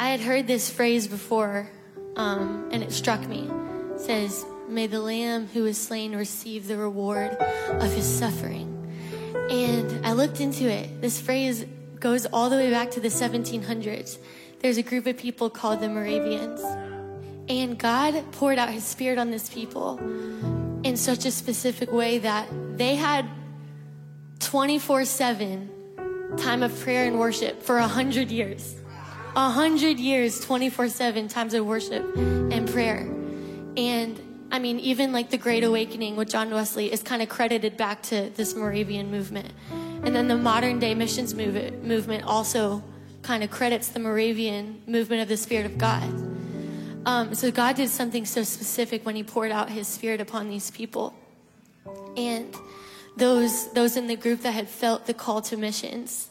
I had heard this phrase before, and it struck me. It says, "May the Lamb who was slain receive the reward of his suffering." And I looked into it. This phrase goes all the way back to the 1700s. There's a group of people called the Moravians. And God poured out his Spirit on this people in such a specific way that they had 24/7 time of prayer and worship for 100 years. 100 years, 24/7 times of worship and prayer. And I mean, even like the Great Awakening with John Wesley is kind of credited back to this Moravian movement. And then the modern day missions movement also kind of credits the Moravian movement of the Spirit of God. So God did something so specific when he poured out his Spirit upon these people. And those in the group that had felt the call to missions,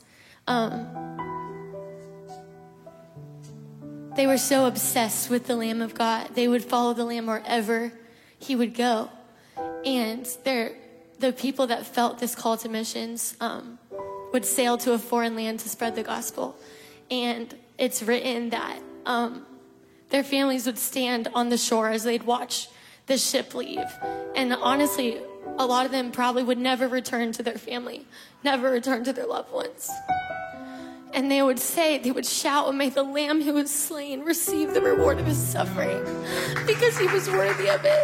they were so obsessed with the Lamb of God. They would follow the Lamb wherever he would go. And the people that felt this call to missions would sail to a foreign land to spread the gospel. And it's written that their families would stand on the shore as they'd watch the ship leave. And honestly, a lot of them probably would never return to their family, never return to their loved ones. And they would shout, "May the Lamb who was slain receive the reward of his suffering," because he was worthy of it.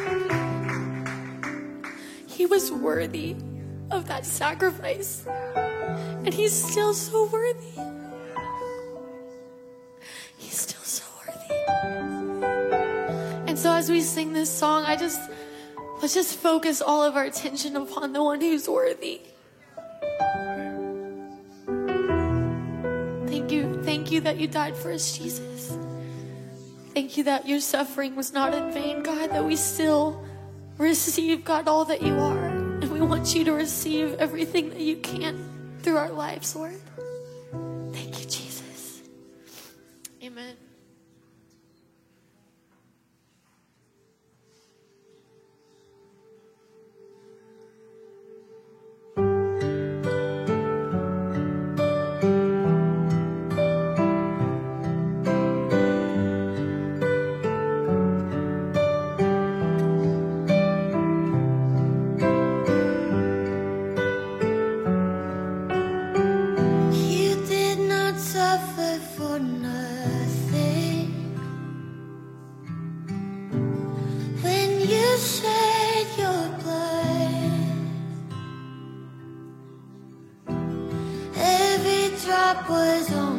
He was worthy of that sacrifice. And he's still so worthy. He's still so worthy. And so as we sing this song, let's just focus all of our attention upon the one who's worthy. Thank you that you died for us, Jesus. Thank you that your suffering was not in vain, God, that we still receive, God, all that you are. And we want you to receive everything that you can through our lives, Lord. Thank you, Jesus. Amen. Was on